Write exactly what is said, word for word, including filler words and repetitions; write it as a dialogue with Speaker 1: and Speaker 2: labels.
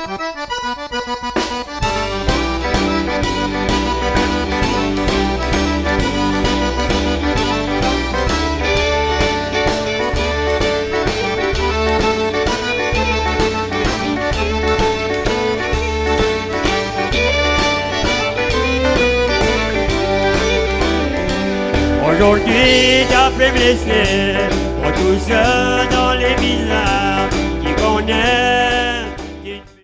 Speaker 1: Aujourd'hui, d'après mes slés, on tous dans les villages qui connaissent